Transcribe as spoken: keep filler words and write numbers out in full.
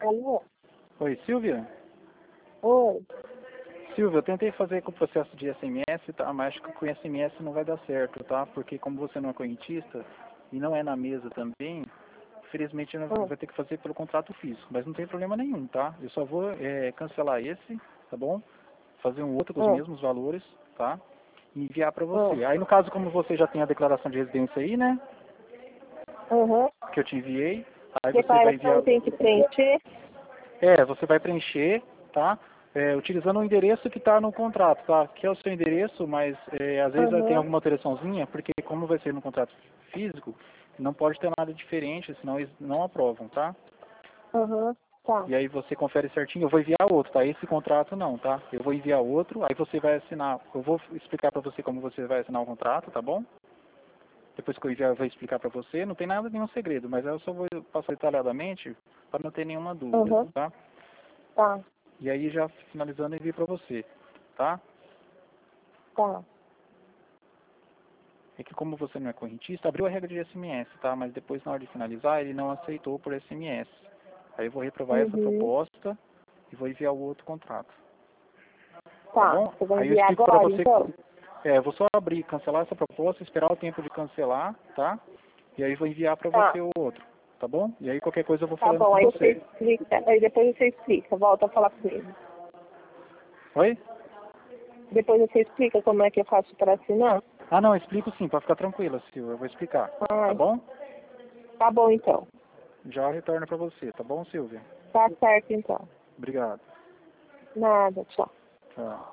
Alô? Oi, Silvia? Oi. Silvia, eu tentei fazer com o processo de S M S, tá? Mas acho que com S M S não vai dar certo, tá? Porque como você não é correntista e não é na mesa também, infelizmente não Ah, vai ter que fazer pelo contrato físico. Mas não tem problema nenhum, tá? Eu só vou é, cancelar esse, tá bom? Fazer um outro com os ah, mesmos valores, tá? E enviar para ah. você. Aí no caso, como você já tem a declaração de residência aí, né? Uhum. Que eu te enviei, aí você vai Declaração enviar... tem que preencher? É, você vai preencher, tá? É, utilizando o endereço que está no contrato, tá? Que é o seu endereço, mas é, às vezes tem Uhum. alguma alteraçãozinha, porque como vai ser no contrato físico, não pode ter nada diferente, senão eles não aprovam, tá? Uhum. Tá. E aí você confere certinho, eu vou enviar outro, tá? Esse contrato não, tá? Eu vou enviar outro, aí você vai assinar, eu vou explicar para você como você vai assinar o contrato, tá bom? Depois que eu enviar, eu vou explicar para você, não tem nada, nenhum segredo, mas eu só vou passar detalhadamente para não ter nenhuma dúvida, Uhum. tá? Tá. E aí já finalizando, eu envio para você, tá? Tá. É que como você não é correntista, abriu a regra de S M S, tá? Mas depois na hora de finalizar, ele não aceitou por S M S. Aí eu vou reprovar essa Uhum. proposta e vou enviar o outro contrato, tá Tá. bom? Você vai Aí eu enviar explico para agora, você, então? é, eu vou só abrir, cancelar essa proposta, esperar o tempo de cancelar, tá? E aí vou enviar para você Tá. o outro, tá bom? E aí qualquer coisa eu vou Tá falando bom. com Aí você você. explica. Aí depois você explica. Volta a falar comigo. Oi? Depois você explica como é que eu faço para assinar? Ah não, eu explico sim, pode ficar tranquila, Silvia, eu vou explicar, tá Ah, bom? tá bom, então. Já retorno para você, tá bom, Silvia? Tá certo, então. Obrigado. Nada. Tchau. Tchau.